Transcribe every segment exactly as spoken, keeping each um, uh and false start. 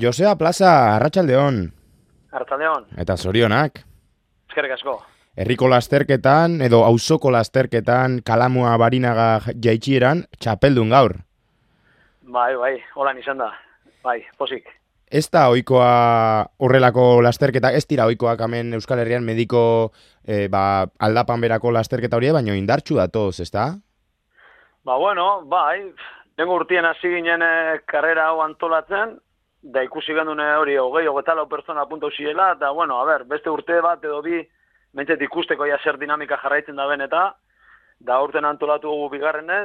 Josea Plaza, Arratsaldeon. Arratsaldeon. Eta zorionak. Eskerrik asko. Herriko lasterketan edo auzoko lasterketan Kalamua Barinaga jaitsieran txapeldun gaur. Bai, bai, holan izan da. Bai, posik. Ez da ohikoa horrelako lasterketa, ez dira ohikoak hemen Euskal Herrian mediko eh, ba, aldapan berako lasterketa hori, baina indartsu datoz, ez da? Ba, bueno, bai, tengo urtien hasi ginen eh, karrera hau antolatzen, da ikusi gendune hori hogei, hogeita lau pertsona apunta usiela, eta, bueno, a ber, beste urte bat edo bi, mentzet ikusteko ja zer dinamika jarraitzen da ben eta, da urten antolatu dugu bigarrenez,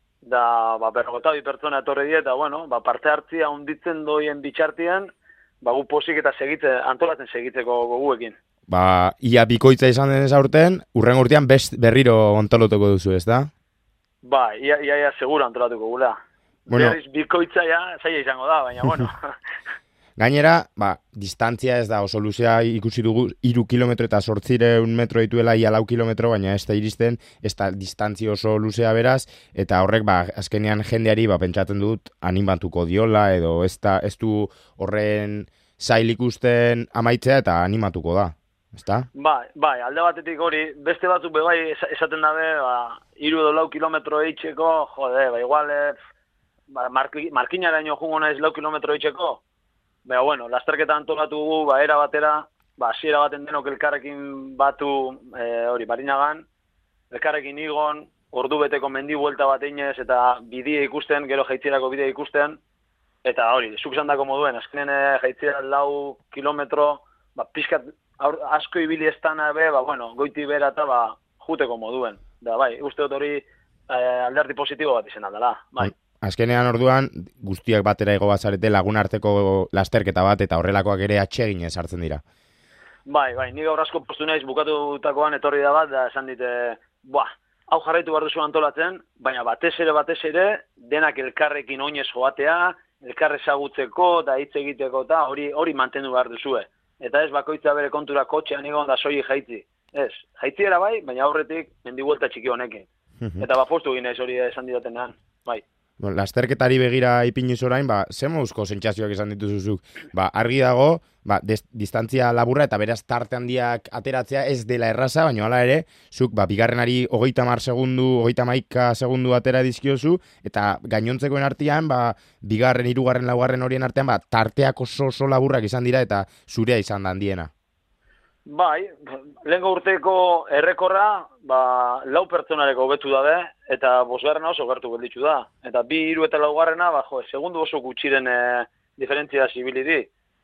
da, ba, berrogeta bi pertsona etorri die, eta, bueno, ba, parte hartzia hunditzen doien bitxartien, ba, gu posik eta segitze, antolatzen segitzeko goguekin. Ba, ia bikoitza izan denez aurten, urren urtean best berriro antolatuko duzu, ez da? Ba, ia, ia, ia segura antolatuko gula. Bueno, Berriz bikoitza ja, zaila izango da, baina, bueno. Gainera, ba, distantzia ez da oso luzea, ikusi dugu hiru kilometro eta zortzireun metro dituela ia lau kilometro, baina ez da iristen, ez da distantzia oso luzea beraz, eta horrek, ba, azkenean jendeari, ba, pentsatzen dut, animatuko diola, edo ez, da, ez du horren zail ikusten amaitzea eta animatuko da, ezta? Bai, bai, alde batetik hori, beste batzuk be bai es- esaten dabe, ba, hiru edo lau kilometro eitzeko, jode, ba, igual, eh, ba, marki, markinaraino jungo naiz lau kilometro eitzeko, Baina, bueno, lasterketa antolatu dugu, ba, era batera, ba, hasiera baten denok elkarrekin batu, e, hori, Barinagan, elkarrekin igon, ordu beteko mendi buelta bat einez, eta bidea ikusten, gero jaitzierako bidea ikusten, eta hori, zuk esan dako moduen, azkenen jaitziera lau kilometro, ba, pixkat, aur, asko ibili estana be, ba, bueno, goiti bera eta, ba, juteko moduen. Da, bai, uste dut hori e, alderdi positibo bat izan aldala, bai. Azkenean orduan, guztiak batera igo bazarete lagun arteko lasterketa bat, eta horrelakoak ere atseginez hartzen dira. Bai, bai, ni gaur asko postu naiz bukatutakoan etorri da bat, da esan dite, buah, hau jarraitu behar duzu antolatzen, baina batez ere, batez ere, denak elkarrekin oinez joatea, elkarre ezagutzeko, da hitz egiteko, eta hori hori mantendu behar duzue. Eta ez bakoitza bere kontura kotxean egon da soilik jaitzi. Ez, jaitziera bai, baina aurretik mendibuelta txiki honekin. Eta ba postu egin naiz hori esan didatenean, bai. Bueno, lasterketari begira ipiniz orain, ba, ze moduzko sentsazioak izan dituzuzuk? Ba, argi dago, ba, des, distantzia laburra eta beraz tarte handiak ateratzea ez dela erraza, baina hala ere, zuk, ba, bigarrenari hogeita mar segundu, hogeita maika segundu atera dizkiozu, eta gainontzekoen artean, ba, bigarren, hirugarren, laugarren horien artean, ba, tarteak oso oso laburrak izan dira eta zurea izan da handiena. Bai, lehenko urteko errekorra, ba, lau pertsonareko hobetu dabe, eta bosgarrena oso gertu gelditzu da. Eta bi, hiru eta laugarrena, ba, jo, segundu oso gutxiren e, diferentzia zibili di.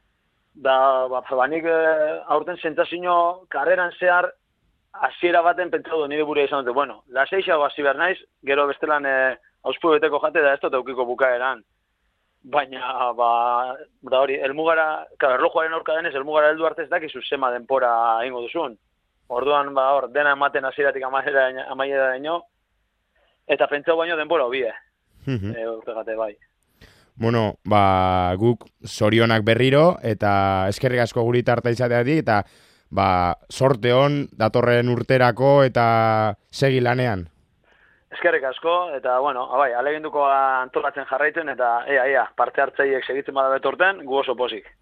Da, ba, ba nik e, aurten sentsazio karreran zehar, hasiera baten pentsatu nire burea izan dute, bueno, laseixago hasi behar naiz, gero bestelan e, auspu beteko jate da ez dut eukiko bukaeran. Baina, ba, da hori, elmugara, claro, erlojuaren aurka denez, elmugara heldu arte ez dakizu zema denpora egingo duzun. Orduan, ba, hor, dena ematen hasieratik amaiera daño, eta pentsau baino denbora hobie. e, urtegate, bai. Bueno, ba, guk zorionak berriro, eta eskerrik asko guri tarta izateatik, eta ba, sorte hon datorren urterako, eta segi lanean. Eskerrik asko, eta, bueno, abai, aleginduko antolatzen jarraitzen, eta ea, ea, parte hartzaiek segitzen badabetorten, gu oso pozik.